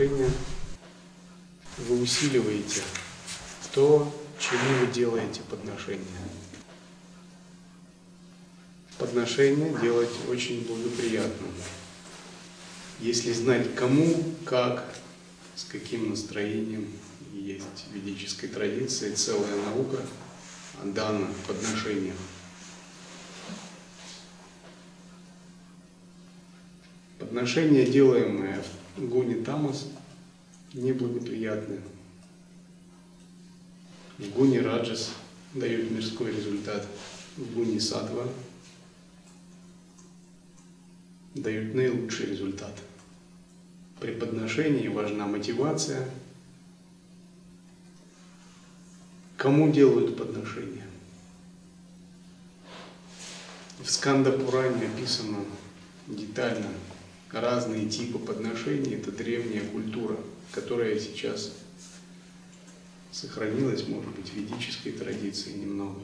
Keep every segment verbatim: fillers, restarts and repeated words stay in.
подношения вы усиливаете то, чему вы делаете подношение. Подношение делать очень благоприятно, если знать кому, как, с каким настроением. Есть в ведической традиции целая наука о данных подношениях. Подношения, делаемые в гуне тамас, неблагоприятны. В гуне раджас дают мирской результат, в гуне саттва дают наилучший результат. При подношении важна мотивация. Кому делают подношения? В Сканда-Пуране описано детально разные типы подношений. Это древняя культура, которая сейчас сохранилась, может быть, в ведической традиции немного.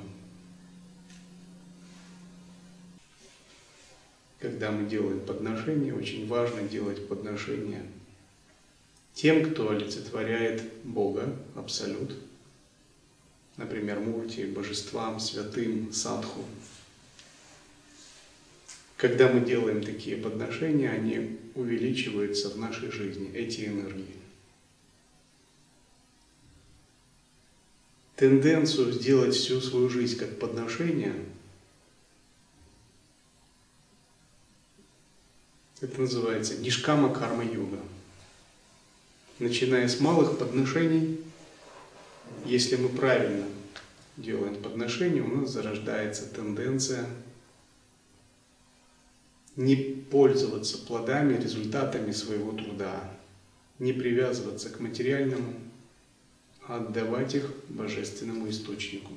Когда мы делаем подношения, очень важно делать подношения тем, кто олицетворяет Бога, Абсолют, например, Мурти, божествам, святым, садху. Когда мы делаем такие подношения, они увеличиваются в нашей жизни, эти энергии. Тенденцию сделать всю свою жизнь как подношение – это называется нишкама карма-йога. Начиная с малых подношений, если мы правильно делаем подношения, у нас зарождается тенденция не пользоваться плодами, результатами своего труда, не привязываться к материальному, а отдавать их божественному источнику.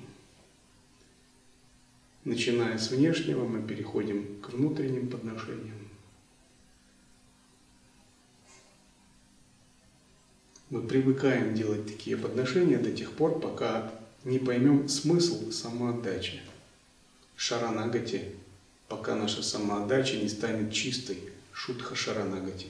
Начиная с внешнего, мы переходим к внутренним подношениям. Мы привыкаем делать такие подношения до тех пор, пока не поймем смысл самоотдачи. Шаранагати, пока наша самоотдача не станет чистой. Шудха шаранагати.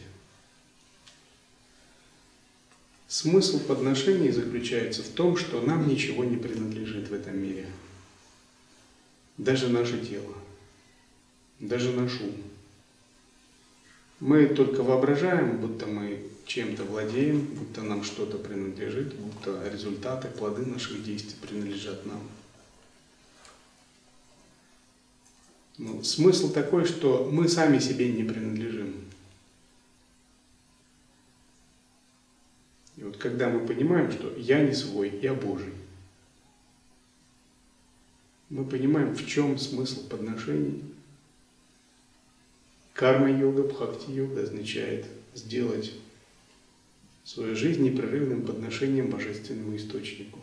Смысл подношений заключается в том, что нам ничего не принадлежит в этом мире. Даже наше тело, даже наш ум. Мы только воображаем, будто мы чем-то владеем, будто нам что-то принадлежит, будто результаты, плоды наших действий принадлежат нам. Но смысл такой, что мы сами себе не принадлежим. И вот когда мы понимаем, что я не свой, я Божий, мы понимаем, в чем смысл подношений. Карма-йога, бхакти-йога означает сделать свою жизнь непрерывным подношением божественному источнику.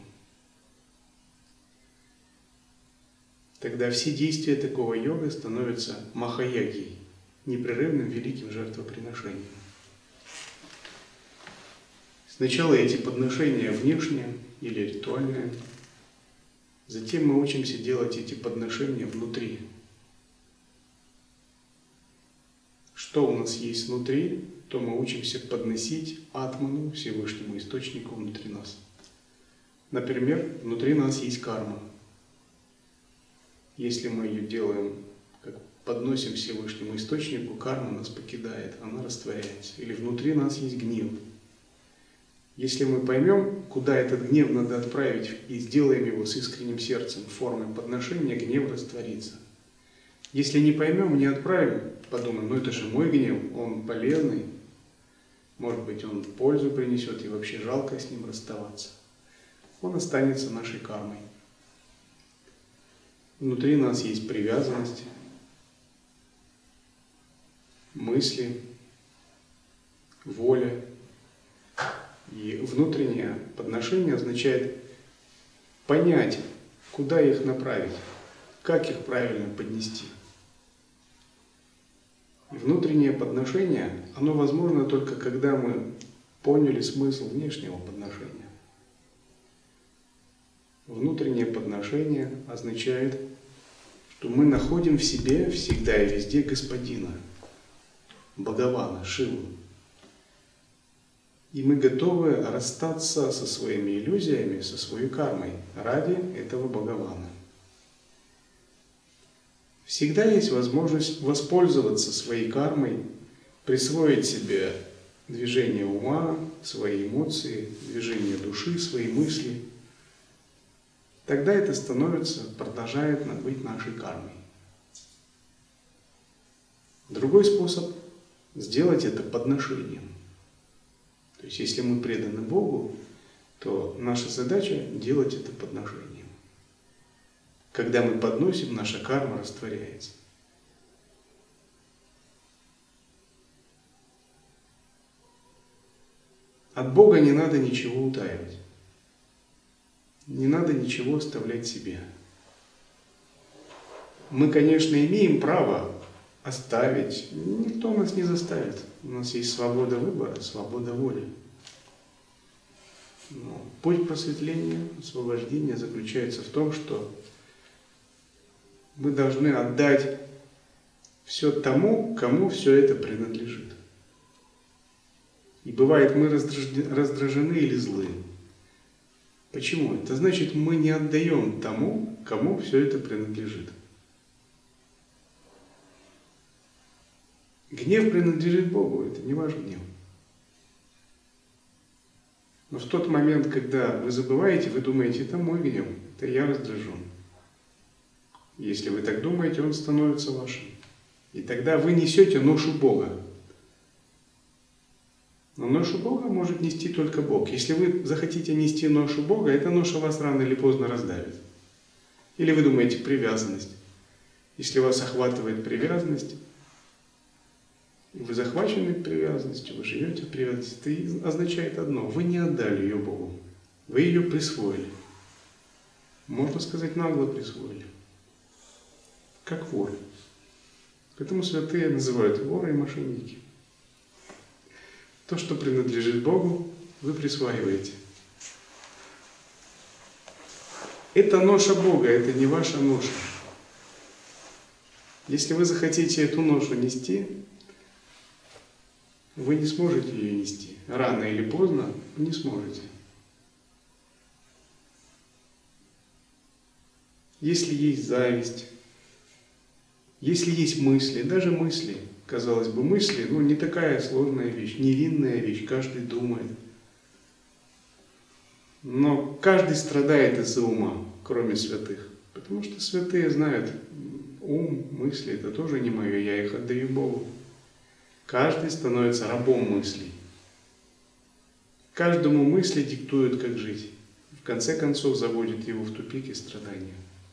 Тогда все действия такого йога становятся махаягией, непрерывным великим жертвоприношением. Сначала эти подношения внешние или ритуальные, затем мы учимся делать эти подношения внутри. Что у нас есть внутри, то мы учимся подносить атману, Всевышнему Источнику, внутри нас. Например, внутри нас есть карма. Если мы ее делаем, как подносим Всевышнему Источнику, карма нас покидает, она растворяется. Или внутри нас есть гнев. Если мы поймем, куда этот гнев надо отправить, и сделаем его с искренним сердцем в форме подношения, гнев растворится. Если не поймем, не отправим, подумаем, ну это же мой гнев, он полезный, может быть, он пользу принесет, и вообще жалко с ним расставаться. Он останется нашей кармой. Внутри нас есть привязанность, мысли, воля. И внутреннее подношение означает понять, куда их направить, как их правильно поднести. И внутреннее подношение, оно возможно только когда мы поняли смысл внешнего подношения. Внутреннее подношение означает, что мы находим в себе всегда и везде Господина, Бхагавана, Шиву. И мы готовы расстаться со своими иллюзиями, со своей кармой ради этого Бхагавана. Всегда есть возможность воспользоваться своей кармой, присвоить себе движение ума, свои эмоции, движение души, свои мысли. Тогда это становится, продолжает быть нашей кармой. Другой способ – сделать это подношением. То есть, если мы преданы Богу, то наша задача – делать это подношением. Когда мы подносим, наша карма растворяется. От Бога не надо ничего утаивать. Не надо ничего оставлять себе. Мы, конечно, имеем право оставить. Никто нас не заставит. У нас есть свобода выбора, свобода воли. Но путь просветления, освобождения заключается в том, что мы должны отдать все тому, кому все это принадлежит. И бывает, мы раздражены или злы. Почему? Это значит, мы не отдаем тому, кому все это принадлежит. Гнев принадлежит Богу, это не ваш гнев. Но в тот момент, когда вы забываете, вы думаете, это мой гнев, это я раздражен. Если вы так думаете, он становится вашим. И тогда вы несете ношу Бога. Но ношу Бога может нести только Бог. Если вы захотите нести ношу Бога, эта ноша вас рано или поздно раздавит. Или вы думаете, привязанность. Если вас охватывает привязанность, и вы захвачены привязанностью, вы живете в привязанности, это означает одно: вы не отдали ее Богу, вы ее присвоили. Можно сказать, нагло присвоили. Как вор. Поэтому святые называют воры и мошенники. То, что принадлежит Богу, вы присваиваете. Это ноша Бога, это не ваша ноша. Если вы захотите эту ношу нести, вы не сможете ее нести. Рано или поздно не сможете. Если есть зависть, если есть мысли, даже мысли, казалось бы, мысли, ну, не такая сложная вещь, невинная вещь, каждый думает. Но каждый страдает из-за ума, кроме святых. Потому что святые знают, ум, мысли, это тоже не мое, я их отдаю Богу. Каждый становится рабом мыслей. Каждому мысли диктуют, как жить. В конце концов, заводит его в тупик и страдания.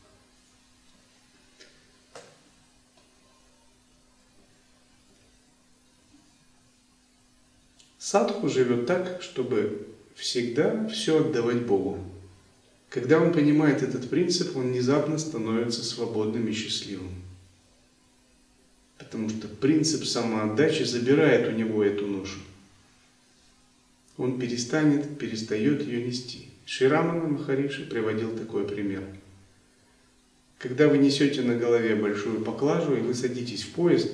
Садху живет так, чтобы всегда все отдавать Богу. Когда он понимает этот принцип, он внезапно становится свободным и счастливым. Потому что принцип самоотдачи забирает у него эту ношу. Он перестанет, перестает ее нести. Шри Рамана Махариши приводил такой пример. Когда вы несете на голове большую поклажу и вы садитесь в поезд,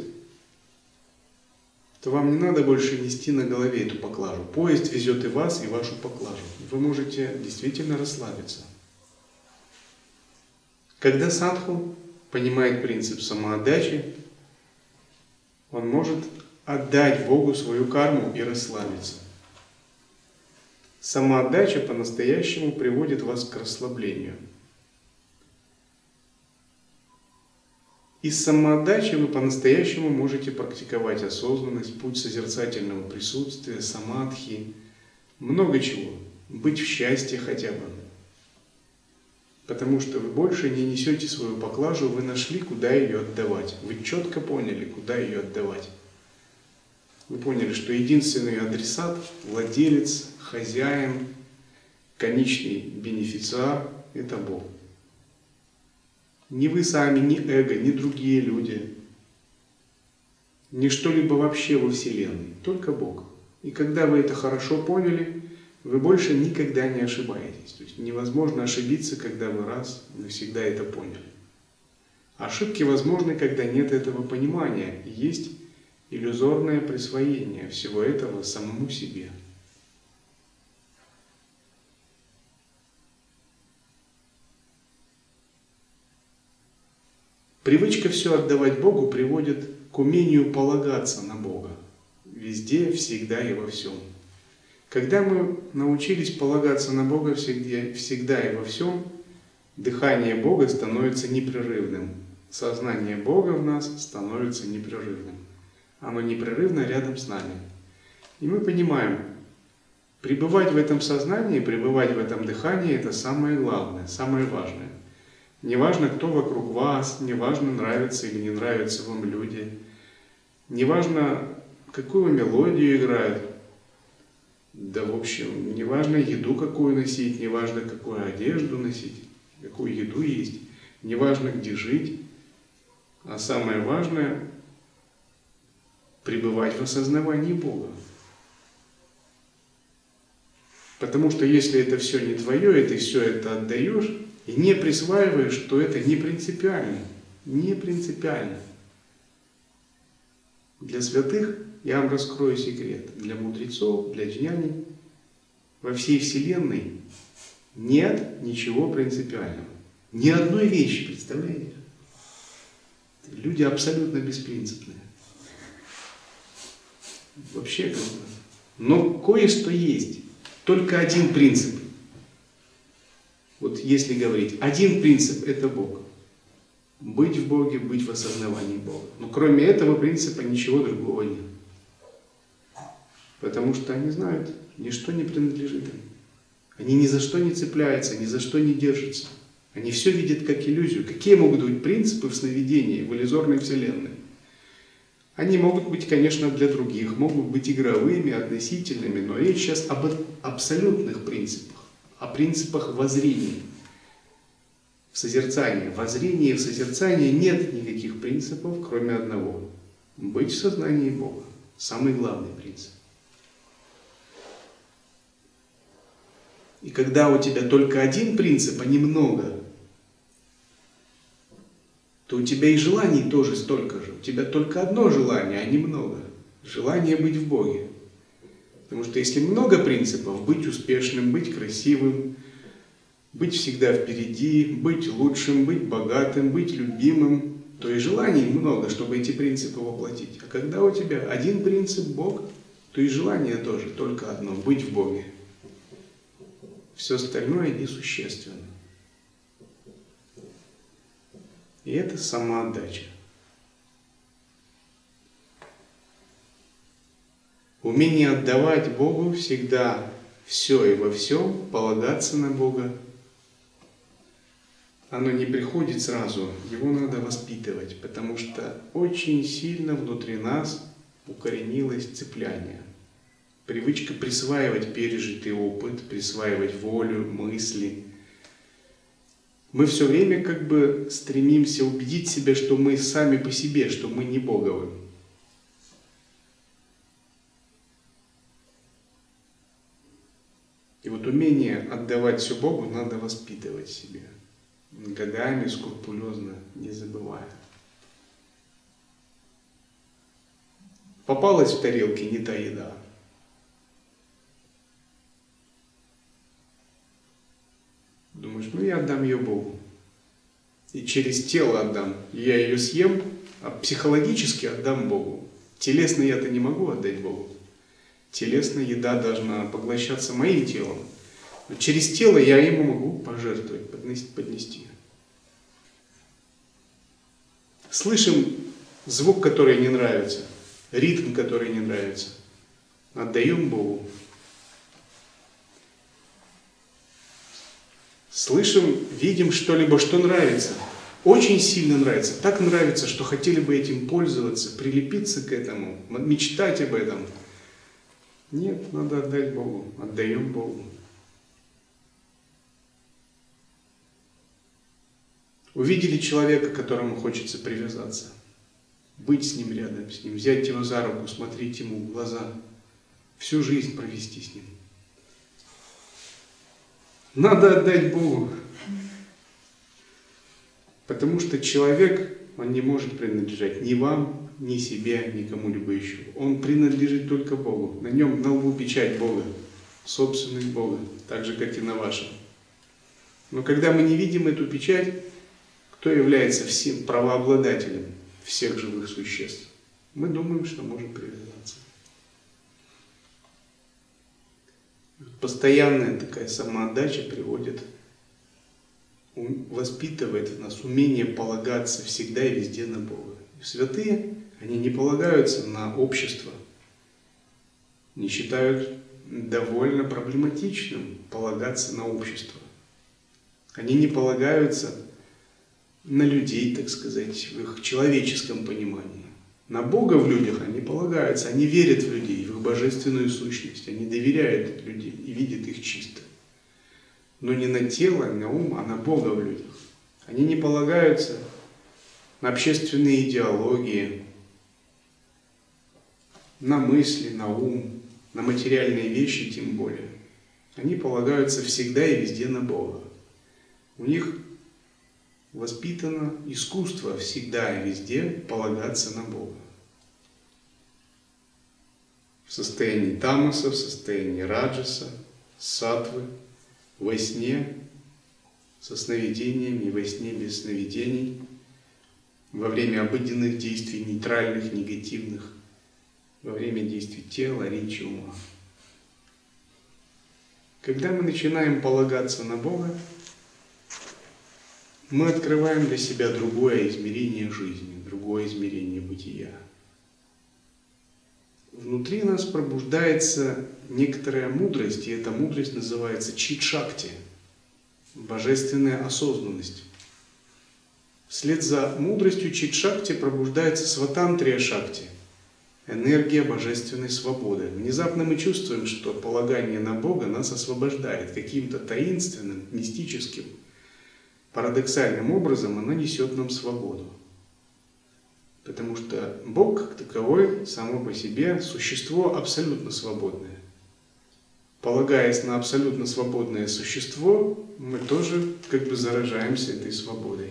то вам не надо больше нести на голове эту поклажу. Поезд везет и вас, и вашу поклажу. Вы можете действительно расслабиться. Когда садху понимает принцип самоотдачи, он может отдать Богу свою карму и расслабиться. Самоотдача по-настоящему приводит вас к расслаблению. Из самоотдачи вы по-настоящему можете практиковать осознанность, путь созерцательного присутствия, самадхи, много чего. Быть в счастье хотя бы. Потому что вы больше не несете свою поклажу, вы нашли, куда ее отдавать. Вы четко поняли, куда ее отдавать. Вы поняли, что единственный адресат, владелец, хозяин, конечный бенефициар – это Бог. Ни вы сами, ни эго, ни другие люди, ни что-либо вообще во Вселенной, только Бог. И когда вы это хорошо поняли, вы больше никогда не ошибаетесь. То есть невозможно ошибиться, когда вы раз навсегда это поняли. Ошибки возможны, когда нет этого понимания, и есть иллюзорное присвоение всего этого самому себе. Привычка все отдавать Богу приводит к умению полагаться на Бога. Везде, всегда и во всем. Когда мы научились полагаться на Бога всегда, всегда и во всем, дыхание Бога становится непрерывным. Сознание Бога в нас становится непрерывным. Оно непрерывно рядом с нами. И мы понимаем, пребывать в этом сознании, пребывать в этом дыхании – это самое главное, самое важное. Неважно, кто вокруг вас, неважно, нравятся или не нравятся вам люди, неважно, какую мелодию играют, да в общем, неважно еду какую носить, неважно какую одежду носить, какую еду есть, неважно где жить, а самое важное – пребывать в осознавании Бога. Потому что если это все не твое, и ты все это отдаешь, и не присваиваешь, то это не принципиально. Не принципиально. Для святых, я вам раскрою секрет, для мудрецов, для джняни, во всей Вселенной нет ничего принципиального. Ни одной вещи, представляете? Люди абсолютно беспринципные. Вообще как бы. Но кое-что есть. Только один принцип. Вот если говорить, один принцип – это Бог. Быть в Боге, быть в осознавании Бога. Но кроме этого принципа ничего другого нет. Потому что они знают, ничто не принадлежит им. Они ни за что не цепляются, ни за что не держатся. Они все видят как иллюзию. Какие могут быть принципы в сновидении, в иллюзорной вселенной? Они могут быть, конечно, для других, могут быть игровыми, относительными, но речь сейчас об абсолютных принципах, о принципах воззрения. В созерцании. В воззрении и в созерцании нет никаких принципов, кроме одного. Быть в сознании Бога. Самый главный принцип. И когда у тебя только один принцип, а не много, то у тебя и желаний тоже столько же. У тебя только одно желание, а не много. Желание быть в Боге. Потому что если много принципов, быть успешным, быть красивым, быть всегда впереди, быть лучшим, быть богатым, быть любимым, то и желаний много, чтобы эти принципы воплотить. А когда у тебя один принцип Бог, то и желание тоже только одно – быть в Боге. Все остальное несущественно. И это самоотдача. Умение отдавать Богу всегда все и во всем, полагаться на Бога, оно не приходит сразу, его надо воспитывать, потому что очень сильно внутри нас укоренилось цепляние. Привычка присваивать пережитый опыт, присваивать волю, мысли. Мы все время как бы стремимся убедить себя, что мы сами по себе, что мы не Боговы. И вот умение отдавать все Богу надо воспитывать в себе. Годами, скрупулезно, не забывая. Попалась в тарелке не та еда. Думаешь, ну я отдам ее Богу. И через тело отдам. Я ее съем, а психологически отдам Богу. Телесно я-то не могу отдать Богу. Телесная еда должна поглощаться моим телом. Но через тело я ему могу пожертвовать, поднести. Слышим звук, который не нравится, ритм, который не нравится. Отдаем Богу. Слышим, видим что-либо, что нравится. Очень сильно нравится. Так нравится, что хотели бы этим пользоваться, прилепиться к этому, мечтать об этом. Нет, надо отдать Богу. Отдаем Богу. Увидели человека, к которому хочется привязаться. Быть с ним рядом, с ним, взять его за руку, смотреть ему в глаза. Всю жизнь провести с ним. Надо отдать Богу. Потому что человек, он не может принадлежать ни вам, ни себе, ни кому-либо еще. Он принадлежит только Богу. На нем на лбу печать Бога, собственность Бога, так же, как и на вашем. Но когда мы не видим эту печать, кто является всем правообладателем всех живых существ, мы думаем, что можем привязаться. Постоянная такая самоотдача приводит, воспитывает в нас умение полагаться всегда и везде на Бога. И святые, они не полагаются на общество, не считают довольно проблематичным полагаться на общество. Они не полагаются на людей, так сказать, в их человеческом понимании. На Бога в людях они полагаются, они верят в людей, в их божественную сущность, они доверяют людей и видят их чисто. Но не на тело, не на ум, а на Бога в людях. Они не полагаются на общественные идеологии, на мысли, на ум, на материальные вещи тем более. Они полагаются всегда и везде на Бога. У них воспитано искусство всегда и везде полагаться на Бога. В состоянии тамаса, в состоянии раджаса, саттвы, во сне, со сновидениями, во сне без сновидений, во время обыденных действий, нейтральных, негативных, во время действий тела, речи, ума. Когда мы начинаем полагаться на Бога, мы открываем для себя другое измерение жизни, другое измерение бытия. Внутри нас пробуждается некоторая мудрость, и эта мудрость называется чит-шакти, божественная осознанность. Вслед за мудростью чит-шакти пробуждается сватантрия-шакти, энергия божественной свободы. Внезапно мы чувствуем, что полагание на Бога нас освобождает каким-то таинственным, мистическим, парадоксальным образом оно несет нам свободу. Потому что Бог, как таковой, само по себе существо абсолютно свободное. Полагаясь на абсолютно свободное существо, мы тоже как бы заражаемся этой свободой.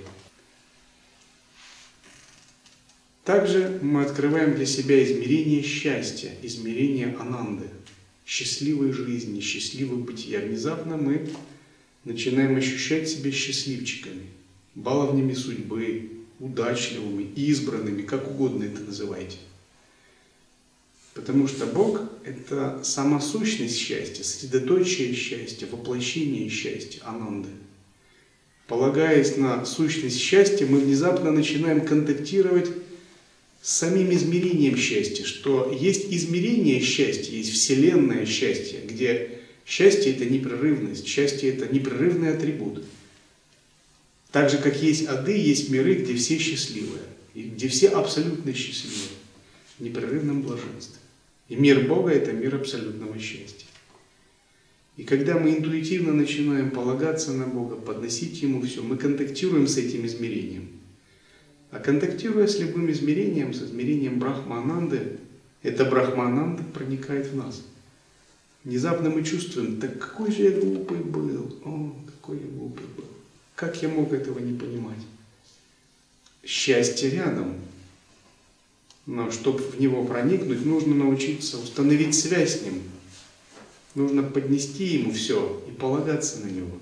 Также мы открываем для себя измерение счастья, измерение ананды, счастливой жизни, счастливого бытия. Внезапно мы начинаем ощущать себя счастливчиками, баловнями судьбы, удачливыми, избранными, как угодно это называйте. Потому что Бог – это сама сущность счастья, средоточие счастья, воплощение счастья, ананды. Полагаясь на сущность счастья, мы внезапно начинаем контактировать с самим измерением счастья, что есть измерение счастья, есть вселенное счастье, где счастье – это непрерывность, счастье – это непрерывный атрибут. Так же, как есть ады, есть миры, где все счастливые, и где все абсолютно счастливы, в непрерывном блаженстве. И мир Бога – это мир абсолютного счастья. И когда мы интуитивно начинаем полагаться на Бога, подносить Ему все, мы контактируем с этим измерением. А контактируя с любым измерением, с измерением Брахма-ананды, эта Брахма-ананда проникает в нас. Внезапно мы чувствуем, так какой же я глупый был, о, какой я глупый был. Как я мог этого не понимать? Счастье рядом. Но чтобы в него проникнуть, нужно научиться установить связь с ним. Нужно поднести ему все и полагаться на него.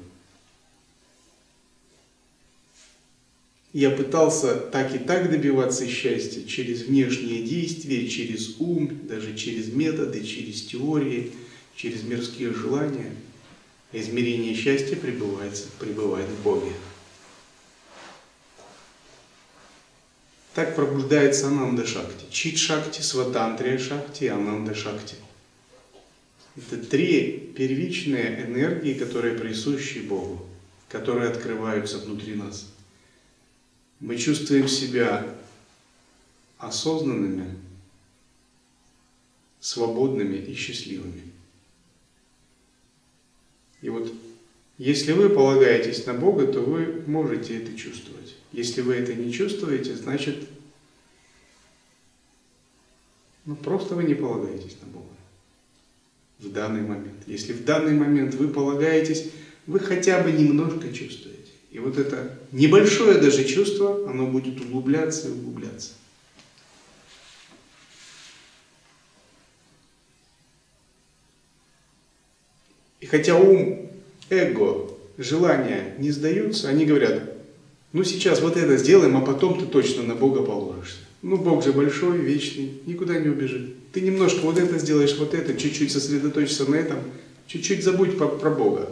Я пытался так и так добиваться счастья через внешние действия, через ум, даже через методы, через теории, через мирские желания. Измерение счастья пребывает, пребывает в Боге. Так пробуждается ананда-шакти. Чит-шакти, сватантрия-шакти и ананда-шакти. Это три первичные энергии, которые присущи Богу, которые открываются внутри нас. Мы чувствуем себя осознанными, свободными и счастливыми. И вот, если вы полагаетесь на Бога, то вы можете это чувствовать. Если вы это не чувствуете, значит, ну, просто вы не полагаетесь на Бога в данный момент. Если в данный момент вы полагаетесь, вы хотя бы немножко чувствуете. И вот это небольшое даже чувство, оно будет углубляться и углубляться. И хотя ум, эго, желания не сдаются, они говорят, Ну сейчас вот это сделаем, а потом ты точно на Бога положишься. Ну Бог же большой, вечный, никуда не убежит. Ты немножко вот это сделаешь, вот это, чуть-чуть сосредоточишься на этом, чуть-чуть забудь про, про Бога.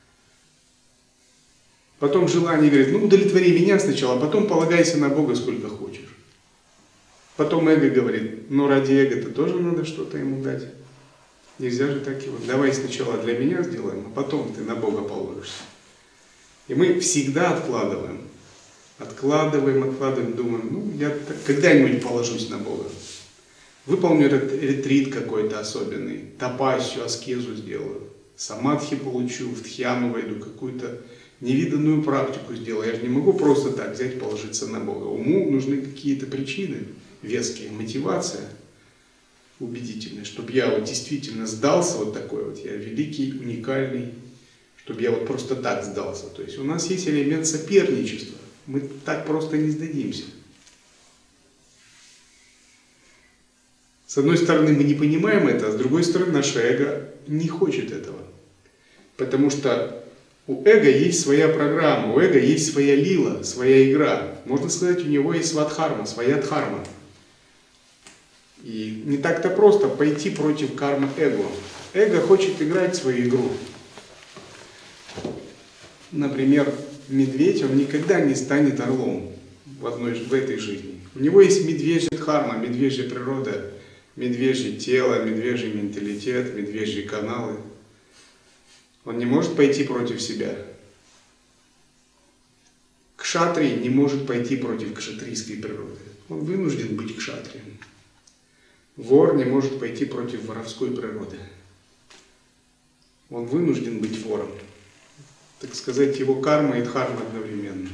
Потом желание говорит, ну удовлетвори меня сначала, а потом полагайся на Бога сколько хочешь. Потом эго говорит, ну ради эго-то тоже надо что-то ему дать. Нельзя же так его. Давай сначала для меня сделаем, а потом ты на Бога положишься. И мы всегда откладываем. Откладываем, откладываем, думаем, ну я когда-нибудь положусь на Бога. Выполню этот ретрит какой-то особенный, тапассию, аскезу сделаю, самадхи получу, в дхьяну войду, какую-то невиданную практику сделаю. Я же не могу просто так взять, положиться на Бога. Уму нужны какие-то причины, веские, мотивация убедительная, чтобы я вот действительно сдался, вот такой вот, я великий, уникальный, чтобы я вот просто так сдался. То есть у нас есть элемент соперничества. Мы так просто не сдадимся. С одной стороны, мы не понимаем это, а с другой стороны, наше эго не хочет этого. Потому что у эго есть своя программа, у эго есть своя лила, своя игра. Можно сказать, у него есть свадхарма, своя дхарма. И не так-то просто пойти против кармы эго. Эго хочет играть свою игру. Например, медведь, он никогда не станет орлом в, одной, в этой жизни. У него есть медвежья дхарма, медвежья природа, медвежье тело, медвежий менталитет, медвежьи каналы. Он не может пойти против себя. Кшатрий не может пойти против кшатрийской природы. Он вынужден быть кшатрием. Вор не может пойти против воровской природы. Он вынужден быть вором. Так сказать, его карма и дхарма одновременно.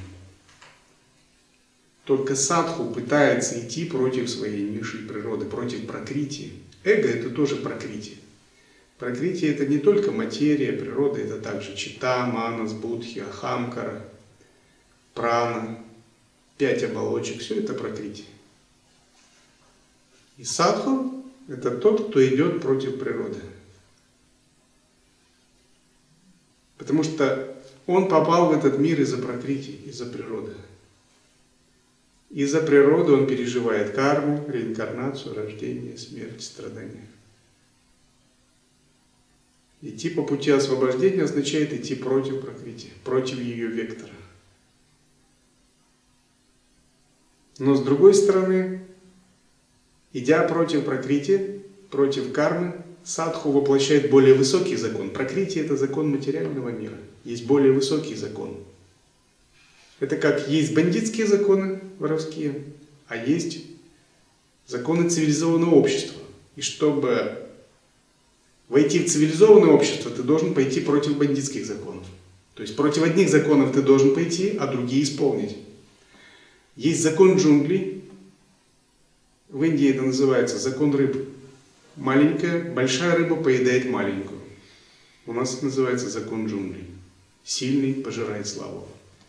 Только садху пытается идти против своей низшей природы, против пракрити. Эго – это тоже пракрити. Пракрити – это не только материя, природа, это также чита, манас, будхи, ахамкара, прана, пять оболочек. Все это пракрити. И садху – это тот, кто идет против природы. Потому что он попал в этот мир из-за пракрити, из-за природы. Из-за природы он переживает карму, реинкарнацию, рождение, смерть, страдания. Идти по пути освобождения означает идти против пракрити, против ее вектора. Но с другой стороны, идя против пракрити, против кармы, садху воплощает более высокий закон. Пракрити – это закон материального мира. Есть более высокий закон. Это как есть бандитские законы воровские, а есть законы цивилизованного общества. И чтобы войти в цивилизованное общество, ты должен пойти против бандитских законов. То есть против одних законов ты должен пойти, а другие исполнить. Есть закон джунглей. В Индии это называется закон рыб. Маленькая, большая рыба поедает маленькую. У нас это называется закон джунглей. Сильный пожирает слабого.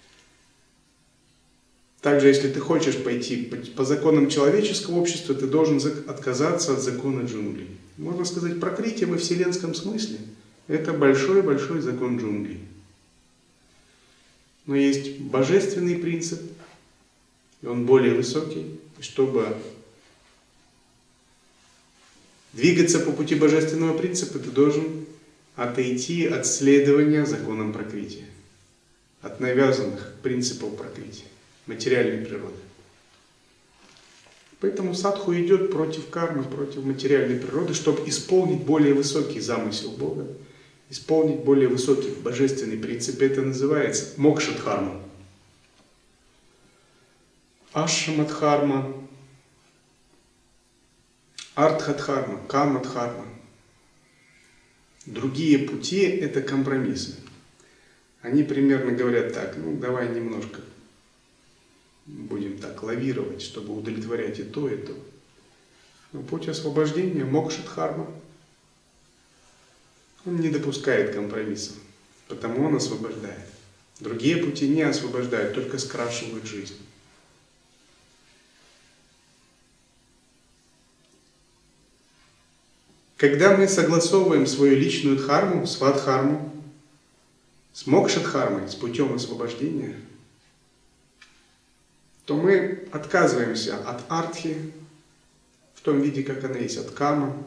Также, если ты хочешь пойти по законам человеческого общества, ты должен отказаться от закона джунглей. Можно сказать, пракрити во вселенском смысле – это большой-большой закон джунглей. Но есть божественный принцип, и он более высокий. И чтобы двигаться по пути божественного принципа, ты должен отойти от следования законам пракрити, от навязанных принципов пракрити, материальной природы. Поэтому садху идет против кармы, против материальной природы, чтобы исполнить более высокий замысел Бога, исполнить более высокий божественный принцип. Это называется мокша-дхарма. Ашрама-дхарма, артха-дхарма, кама-дхарма. Другие пути – это компромиссы. Они примерно говорят так: ну давай немножко будем так лавировать, чтобы удовлетворять и то, и то. Но путь освобождения, мокша-дхарма, он не допускает компромиссов, потому он освобождает. Другие пути не освобождают, только скрашивают жизнь. Когда мы согласовываем свою личную дхарму, свадхарму, с мокша-дхармой, с путем освобождения, то мы отказываемся от артхи в том виде, как она есть, от кама,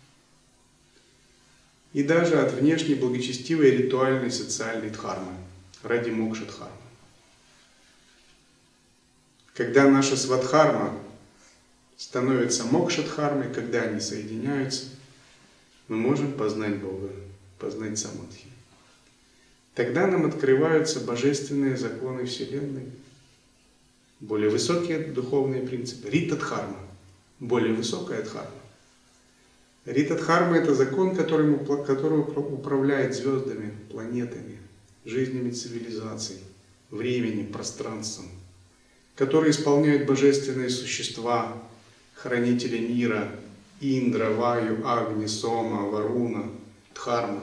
и даже от внешней благочестивой ритуальной социальной дхармы ради мокша-дхармы. Когда наша свадхарма становится мокша-дхармой, когда они соединяются, мы можем познать Бога, познать самадхи. Тогда нам открываются божественные законы Вселенной, более высокие духовные принципы. Рита-дхарма, более высокая дхарма. Рита-дхарма – это закон, которым, который управляет звездами, планетами, жизнями цивилизаций, временем, пространством, который исполняет божественные существа, хранители мира, Индра, Ваю, Агни, Сома, Варуна, Дхарма.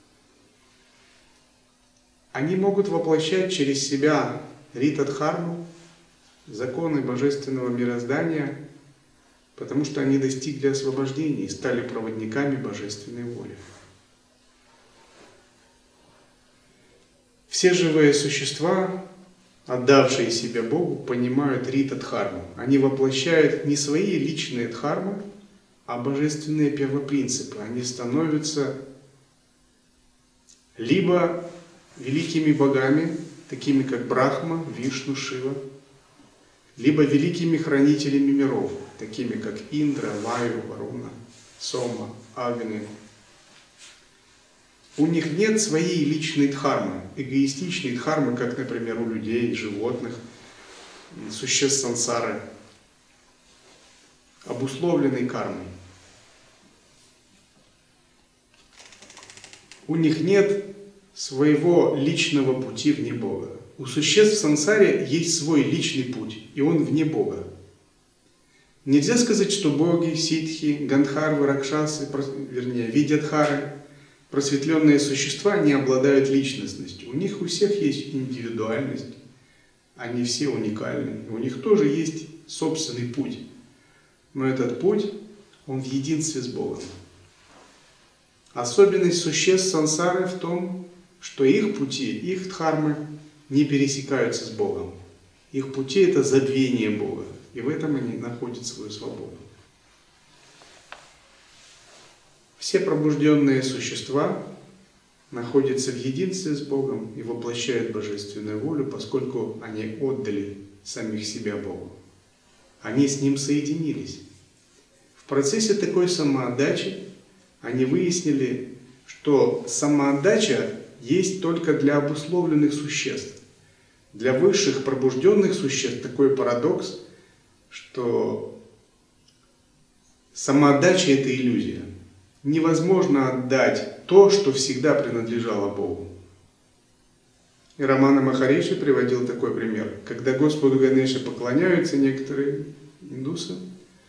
Они могут воплощать через себя Рита-дхарму, законы божественного мироздания, потому что они достигли освобождения и стали проводниками божественной воли. Все живые существа, отдавшие себя Богу, понимают Рита-дхарму. Они воплощают не свои личные дхармы, а божественные первопринципы. Они становятся либо великими богами, такими как Брахма, Вишну, Шива, либо великими хранителями миров, такими как Индра, Ваю, Варуна, Сома, Агни. У них нет своей личной дхармы, эгоистичной дхармы, как, например, у людей, животных, существ сансары, обусловленной кармой. У них нет своего личного пути вне Бога. У существ в сансаре есть свой личный путь, и он вне Бога. Нельзя сказать, что боги, ситхи, гандхарвы, ракшасы, вернее, видьядхары, просветленные существа не обладают личностностью. У них у всех есть индивидуальность, они все уникальны, у них тоже есть собственный путь. Но этот путь, он в единстве с Богом. Особенность существ сансары в том, что их пути, их дхармы не пересекаются с Богом. Их пути – это забвение Бога, и в этом они находят свою свободу. Все пробужденные существа находятся в единстве с Богом и воплощают божественную волю, поскольку они отдали самих себя Богу. Они с Ним соединились. В процессе такой самоотдачи они выяснили, что самоотдача есть только для обусловленных существ. Для высших пробужденных существ такой парадокс, что самоотдача – это иллюзия. Невозможно отдать то, что всегда принадлежало Богу. И Рамана Махариши приводил такой пример. Когда Господу Ганеше поклоняются некоторые индусы,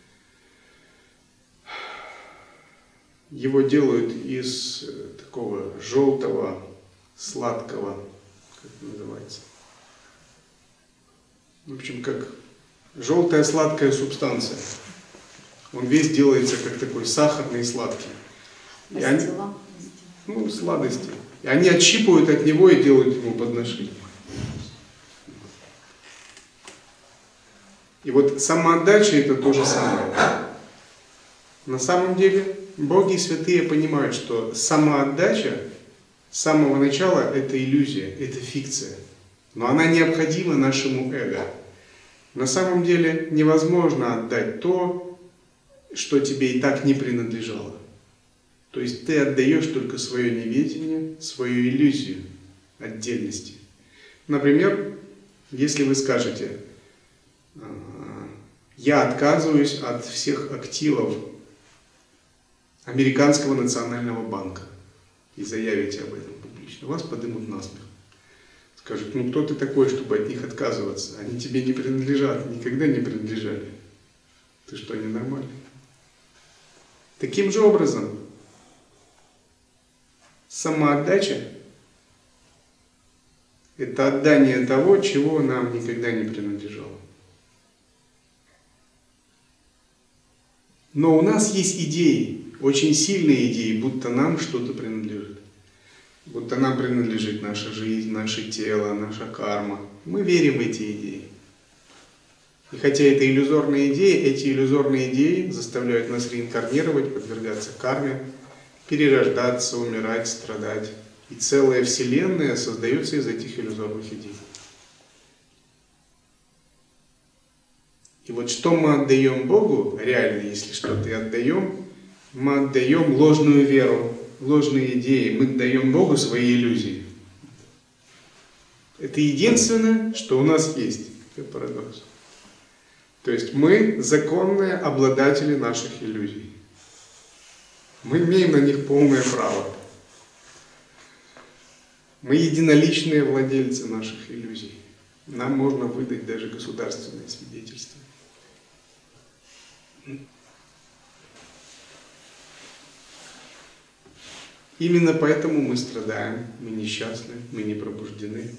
его делают из такого желтого, сладкого, как это называется, в общем, как желтая сладкая субстанция. Он весь делается как такой сахарный и сладкий. И они, ну, сладости. И они отщипывают от него и делают ему подношение. И вот самоотдача – это то же самое. На самом деле, боги и святые понимают, что самоотдача с самого начала – это иллюзия, это фикция. Но она необходима нашему эго. На самом деле невозможно отдать то, что тебе и так не принадлежало. То есть ты отдаешь только свое неведение, свою иллюзию отдельности. Например, если вы скажете: я отказываюсь от всех активов Американского национального банка, и заявите об этом публично, вас поднимут насмех. Скажут: ну кто ты такой, чтобы от них отказываться? Они тебе не принадлежат, никогда не принадлежали. Ты что, ненормальный? Таким же образом, самоотдача – это отдание того, чего нам никогда не принадлежало. Но у нас есть идеи, очень сильные идеи, будто нам что-то принадлежит. Будто нам принадлежит наша жизнь, наше тело, наша карма. Мы верим в эти идеи. И хотя это иллюзорные идеи, эти иллюзорные идеи заставляют нас реинкарнировать, подвергаться карме, перерождаться, умирать, страдать. И целая вселенная создается из этих иллюзорных идей. И вот что мы отдаем Богу, реально, если что-то и отдаем, мы отдаем ложную веру, ложные идеи, мы отдаем Богу свои иллюзии. Это единственное, что у нас есть. Это парадокс. То есть мы законные обладатели наших иллюзий. Мы имеем на них полное право. Мы единоличные владельцы наших иллюзий. Нам можно выдать даже государственное свидетельство. Именно поэтому мы страдаем, мы несчастны, мы не пробуждены.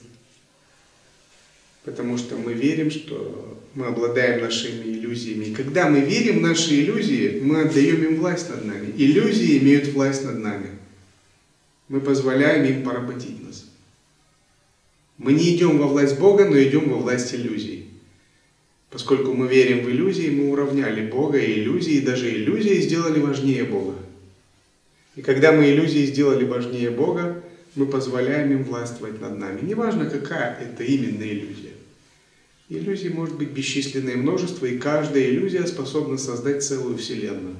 Потому что мы верим, что мы обладаем нашими иллюзиями. И когда мы верим в наши иллюзии, мы отдаем им власть над нами. Иллюзии имеют власть над нами. Мы позволяем им поработить нас. Мы не идем во власть Бога, но идем во власть иллюзий. Поскольку мы верим в иллюзии, мы уравняли Бога и иллюзии, и даже иллюзии сделали важнее Бога. И когда мы иллюзии сделали важнее Бога, мы позволяем им властвовать над нами. Неважно, какая это именно иллюзия. Иллюзий может быть бесчисленное множество, и каждая иллюзия способна создать целую вселенную.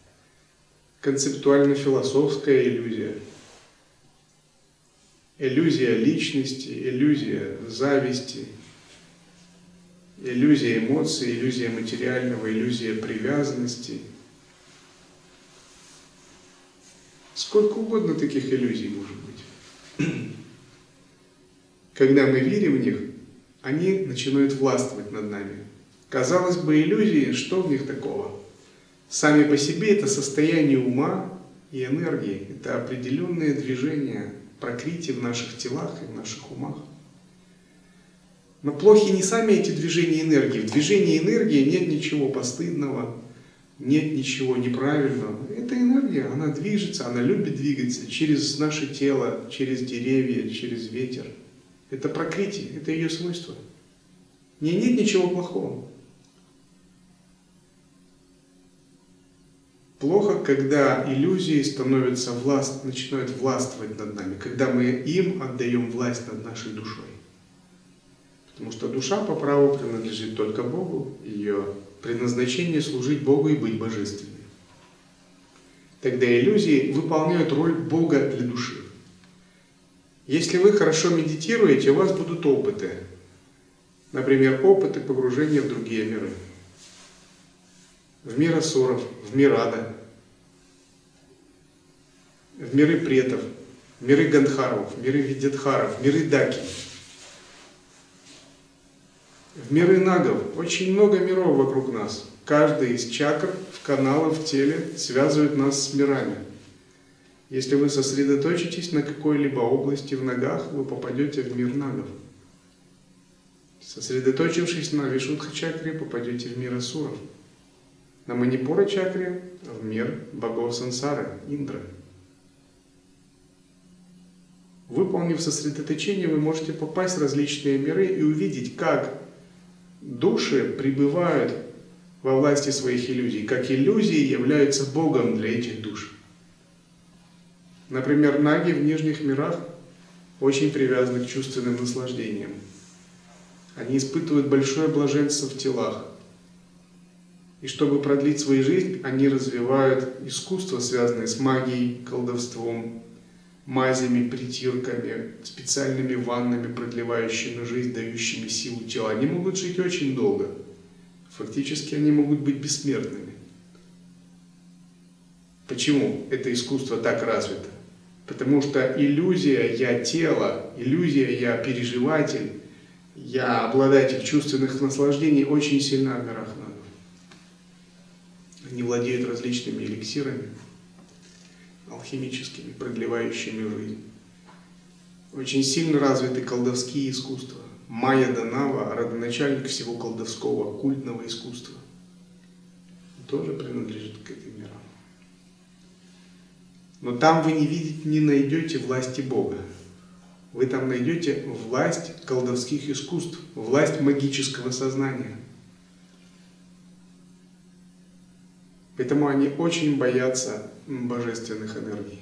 Концептуально-философская иллюзия. Иллюзия личности, иллюзия зависти, иллюзия эмоций, иллюзия материального, иллюзия привязанности. Сколько угодно таких иллюзий может быть. Когда мы верим в них, они начинают властвовать над нами. Казалось бы, иллюзии, что в них такого? Сами по себе это состояние ума и энергии, это определенные движения прокрити в наших телах и в наших умах. Но плохи не сами эти движения энергии. В движении энергии нет ничего постыдного, нет ничего неправильного. Это энергия, она движется, она любит двигаться через наше тело, через деревья, через ветер. Это прокрити, это ее свойство. В ней нет ничего плохого. Плохо, когда иллюзии становятся власть, начинают властвовать над нами, когда мы им отдаем власть над нашей душой. Потому что душа по праву принадлежит только Богу, ее предназначение служить Богу и быть божественной. Тогда иллюзии выполняют роль Бога для души. Если вы хорошо медитируете, у вас будут опыты. Например, опыты погружения в другие миры. В мир асуров, в мир ада, в миры претов, в миры гандхаров, в миры видятхаров, в миры даки, в миры нагов. Очень много миров вокруг нас. Каждый из чакр, каналов в теле связывает нас с мирами. Если вы сосредоточитесь на какой-либо области в ногах, вы попадете в мир нагов. Сосредоточившись на Вишудха-чакре, попадете в мир асуров. На Манипура-чакре в мир богов сансары, Индра. Выполнив сосредоточение, вы можете попасть в различные миры и увидеть, как души пребывают во власти своих иллюзий, как иллюзии являются Богом для этих душ. Например, наги в нижних мирах очень привязаны к чувственным наслаждениям. Они испытывают большое блаженство в телах. И чтобы продлить свою жизнь, они развивают искусства, связанные с магией, колдовством, мазями, притирками, специальными ваннами, продлевающими жизнь, дающими силу тела. Они могут жить очень долго. Фактически они могут быть бессмертными. Почему это искусство так развито? Потому что иллюзия «я тело», иллюзия «я переживатель», «я обладатель чувственных наслаждений» очень сильна в мирах нагов. Они владеют различными эликсирами, алхимическими, продлевающими жизнь. Очень сильно развиты колдовские искусства. Майя Данава, родоначальник всего колдовского, оккультного искусства, тоже принадлежит к этим мирам. Но там вы не видите, не найдете власти Бога. Вы там найдете власть колдовских искусств, власть магического сознания. Поэтому они очень боятся божественных энергий.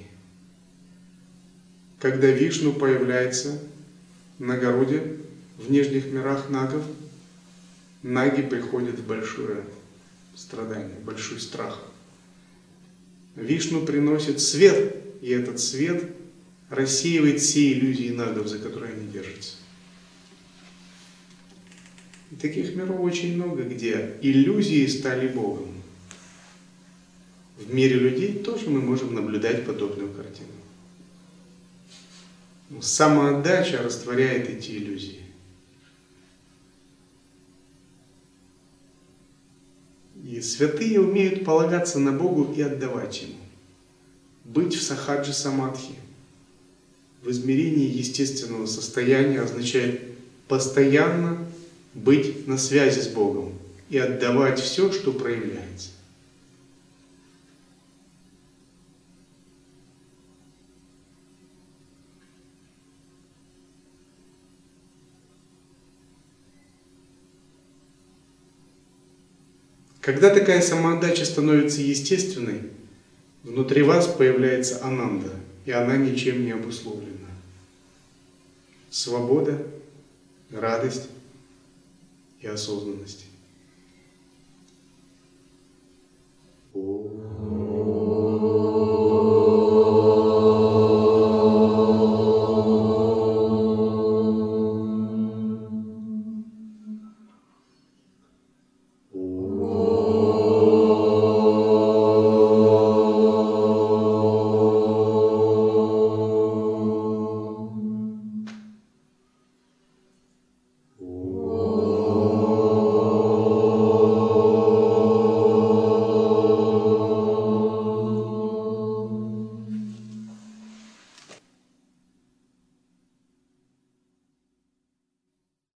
Когда Вишну появляется на Гаруде, в нижних мирах нагов, наги приходят в большое страдание, в большой страх. Вишну приносит свет, и этот свет рассеивает все иллюзии нагов, за которые они держатся. И таких миров очень много, где иллюзии стали Богом. В мире людей тоже мы можем наблюдать подобную картину. Самоотдача растворяет эти иллюзии. И святые умеют полагаться на Богу и отдавать Ему. Быть в сахаджи самадхи, в измерении естественного состояния, означает постоянно быть на связи с Богом и отдавать все, что проявляется. Когда такая самоотдача становится естественной, внутри вас появляется ананда, и она ничем не обусловлена. Свобода, радость и осознанность.